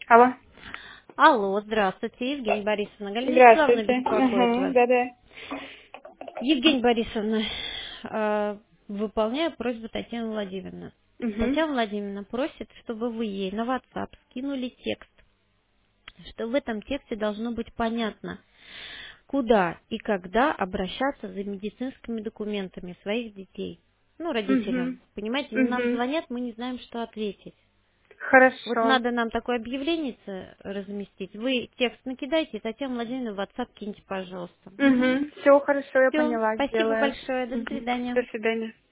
Алло. Алло, здравствуйте, Евгения Борисовна. Галина Вячеславовна Здравствуйте. беспокоит вас. Да-да. Евгения Борисовна, выполняю просьбу Татьяны Владимировны. Угу. Татьяна Владимировна просит, чтобы вы ей на WhatsApp скинули текст, что в этом тексте должно быть понятно, куда и когда обращаться за медицинскими документами своих детей. Ну, Угу. родителям. Понимаете, нам Угу. звонят, мы не знаем, что ответить. Вот Хорошо. надо нам такое объявление разместить. Вы текст накидайте, и Татьяна Владимировна в WhatsApp киньте, пожалуйста. Угу. Все хорошо, я Все, поняла, спасибо сделаю. большое, до Угу. свидания. До свидания.